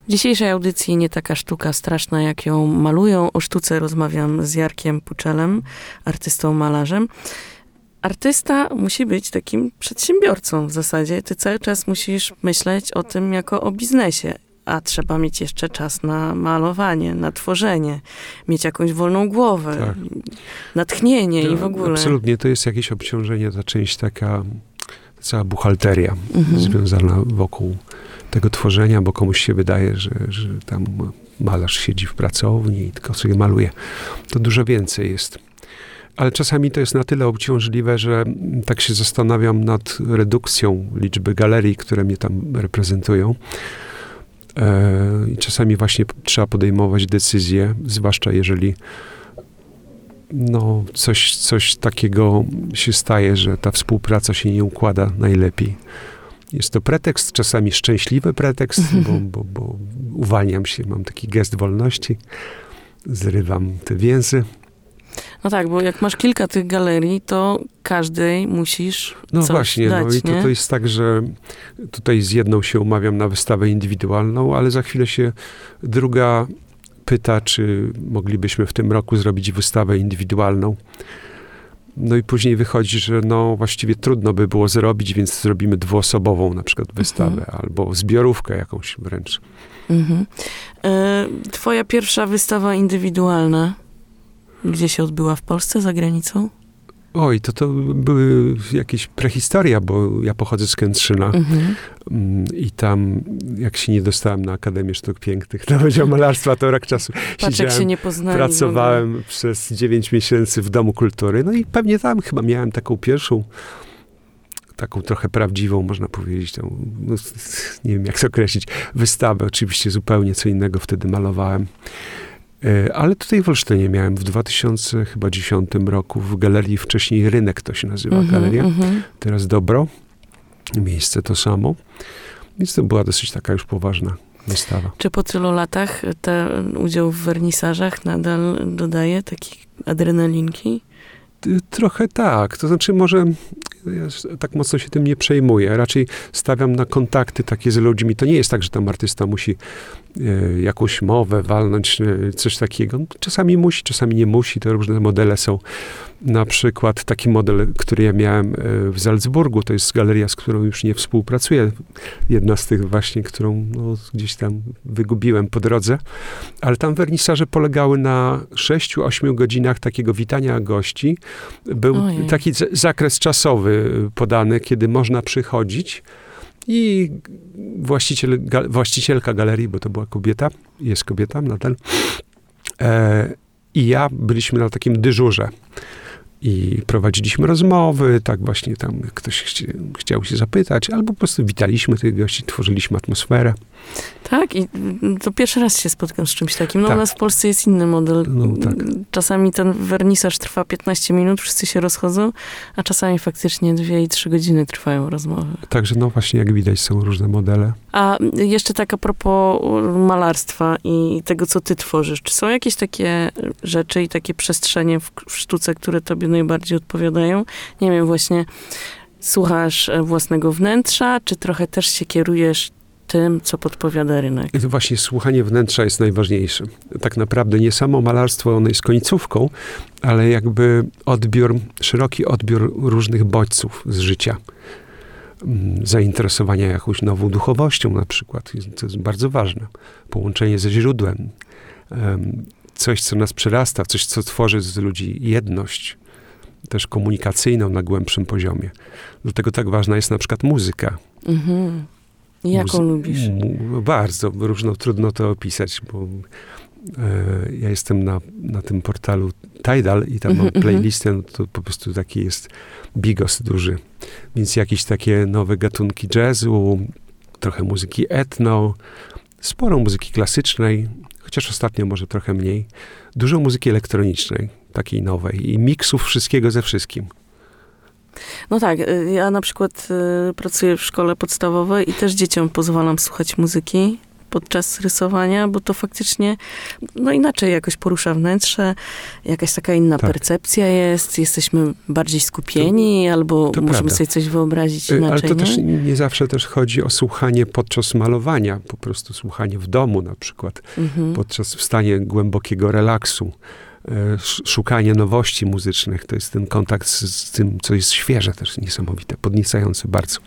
W dzisiejszej audycji nie taka sztuka straszna, jak ją malują. O sztuce rozmawiam z Jarkiem Puczelem, artystą, malarzem. Artysta musi być takim przedsiębiorcą w zasadzie. Ty cały czas musisz myśleć o tym jako o biznesie, a trzeba mieć jeszcze czas na malowanie, na tworzenie, mieć jakąś wolną głowę, tak, natchnienie i w ogóle. Absolutnie, to jest jakieś obciążenie, ta część taka, cała buchalteria związana wokół tego tworzenia, bo komuś się wydaje, że tam malarz siedzi w pracowni i tylko sobie maluje. To dużo więcej jest. Ale czasami to jest na tyle obciążliwe, że tak się zastanawiam nad redukcją liczby galerii, które mnie tam reprezentują. I czasami właśnie trzeba podejmować decyzje, zwłaszcza jeżeli coś takiego się staje, że ta współpraca się nie układa najlepiej. Jest to pretekst, czasami szczęśliwy pretekst, bo uwalniam się, mam taki gest wolności, zrywam te więzy. No tak, bo jak masz kilka tych galerii, to każdej musisz coś właśnie, dać, i to jest tak, że tutaj z jedną się umawiam na wystawę indywidualną, ale za chwilę się druga pyta, czy moglibyśmy w tym roku zrobić wystawę indywidualną. No i później wychodzi, że właściwie trudno by było zrobić, więc zrobimy dwuosobową na przykład wystawę, albo zbiorówkę jakąś wręcz. Twoja pierwsza wystawa indywidualna, gdzie się odbyła? W Polsce, za granicą? Oj, to były jakieś prehistoria, bo ja pochodzę z Kętrzyna i tam, jak się nie dostałem na Akademię Sztuk Pięknych, na Wydział Malarstwa, to rok czasu siedziałem, się nie poznali, pracowałem przez 9 miesięcy w Domu Kultury, no i pewnie tam chyba miałem taką pierwszą, taką trochę prawdziwą, można powiedzieć, nie wiem jak to określić, wystawę, oczywiście zupełnie co innego wtedy malowałem. Ale tutaj w Olsztynie miałem w 2010 roku w galerii, wcześniej Rynek to się nazywa galeria, teraz Dobro, miejsce to samo, więc to była dosyć taka już poważna wystawa. Czy po tylu latach ten udział w wernisażach nadal dodaje takiej adrenalinki? Trochę tak, to znaczy może ja tak mocno się tym nie przejmuję, raczej stawiam na kontakty takie z ludźmi. To nie jest tak, że tam artysta musi jakąś mowę walnąć, coś takiego. Czasami musi, czasami nie musi, to różne modele są. Na przykład taki model, który ja miałem w Salzburgu, to jest galeria, z którą już nie współpracuję. Jedna z tych właśnie, którą gdzieś tam wygubiłem po drodze. Ale tam wernisaże polegały na 6-8 godzinach takiego witania gości. Był taki zakres czasowy podany, kiedy można przychodzić i właścicielka galerii, bo to była kobieta, jest kobieta nadal, i ja byliśmy na takim dyżurze. I prowadziliśmy rozmowy, tak właśnie tam ktoś chciał się zapytać, albo po prostu witaliśmy tych gości, tworzyliśmy atmosferę. Tak, i to pierwszy raz się spotkam z czymś takim. Tak. U nas w Polsce jest inny model. Tak. Czasami ten wernisaż trwa 15 minut, wszyscy się rozchodzą, a czasami faktycznie 2 i 3 godziny trwają rozmowy. Także właśnie jak widać są różne modele. A jeszcze tak a propos malarstwa i tego, co ty tworzysz. Czy są jakieś takie rzeczy i takie przestrzenie w sztuce, które tobie najbardziej odpowiadają? Nie wiem, właśnie słuchasz własnego wnętrza, czy trochę też się kierujesz tym, co podpowiada rynek? I to właśnie słuchanie wnętrza jest najważniejsze. Tak naprawdę nie samo malarstwo, ono jest końcówką, ale jakby szeroki odbiór różnych bodźców z życia. Zainteresowania jakąś nową duchowością na przykład. To jest bardzo ważne. Połączenie ze źródłem. Coś, co nas przerasta, coś, co tworzy z ludzi jedność. Też komunikacyjną na głębszym poziomie. Dlatego tak ważna jest na przykład muzyka. Jaką lubisz? Bardzo różną, trudno to opisać, bo ja jestem na tym portalu Tidal i tam mam playlistę, no to po prostu taki jest bigos duży. Więc jakieś takie nowe gatunki jazzu, trochę muzyki etno, sporo muzyki klasycznej, chociaż ostatnio może trochę mniej. Dużo muzyki elektronicznej, takiej nowej i miksów wszystkiego ze wszystkim. No tak, ja na przykład pracuję w szkole podstawowej i też dzieciom pozwalam słuchać muzyki. podczas rysowania, bo to faktycznie inaczej jakoś porusza wnętrze, jakaś taka inna percepcja jest, jesteśmy bardziej skupieni, albo możemy prawda. sobie coś wyobrazić inaczej. Ale to też nie zawsze też chodzi o słuchanie podczas malowania, po prostu słuchanie w domu na przykład, podczas w stanie głębokiego relaksu. Szukanie nowości muzycznych, to jest ten kontakt z tym, co jest świeże, też niesamowite, podniecające bardzo.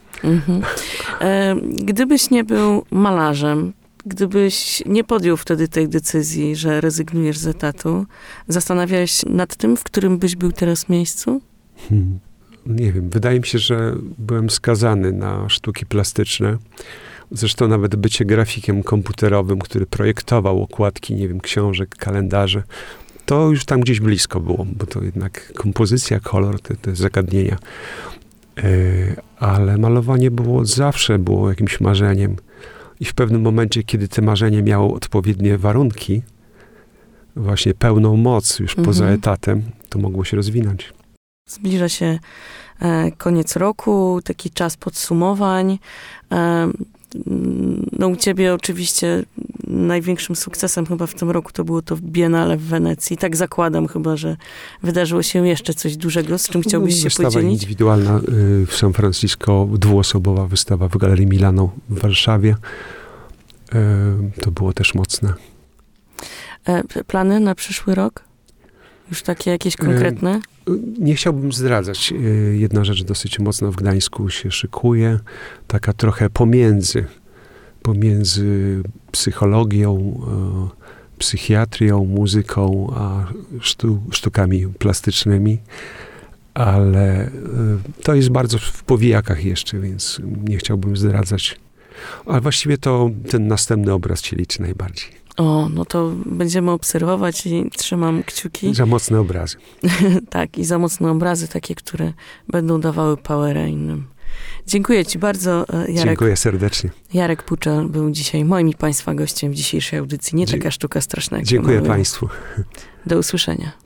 Gdybyś nie był malarzem, gdybyś nie podjął wtedy tej decyzji, że rezygnujesz z etatu, zastanawiałeś się nad tym, w którym byś był teraz miejscu? Nie wiem, wydaje mi się, że byłem skazany na sztuki plastyczne. Zresztą nawet bycie grafikiem komputerowym, który projektował okładki, nie wiem, książek, kalendarze, to już tam gdzieś blisko było, bo to jednak kompozycja, kolor, te zagadnienia. Ale malowanie zawsze było jakimś marzeniem. I w pewnym momencie, kiedy te marzenie miało odpowiednie warunki, właśnie pełną moc już poza etatem, to mogło się rozwinąć. Zbliża się koniec roku, taki czas podsumowań. U ciebie oczywiście największym sukcesem chyba w tym roku to było to Biennale w Wenecji. Tak zakładam chyba, że wydarzyło się jeszcze coś dużego, z czym chciałbyś się wystawa podzielić? Indywidualna w San Francisco, dwuosobowa wystawa w Galerii Milano w Warszawie. To było też mocne. Plany na przyszły rok? Już takie jakieś konkretne? Nie chciałbym zdradzać. Jedna rzecz dosyć mocno w Gdańsku się szykuje. Taka trochę pomiędzy psychologią, psychiatrią, muzyką, a sztukami plastycznymi. Ale to jest bardzo w powijakach jeszcze, więc nie chciałbym zdradzać. Ale właściwie to ten następny obraz się liczy najbardziej. No to będziemy obserwować i trzymam kciuki. Za mocne obrazy. Tak, i za mocne obrazy, takie, które będą dawały powera innym. Dziękuję ci bardzo, Jarek. Dziękuję serdecznie. Jarek Puczel był dzisiaj moim i państwa gościem w dzisiejszej audycji. Nie taka sztuka straszna. Jak Dziękuję państwu. Do usłyszenia.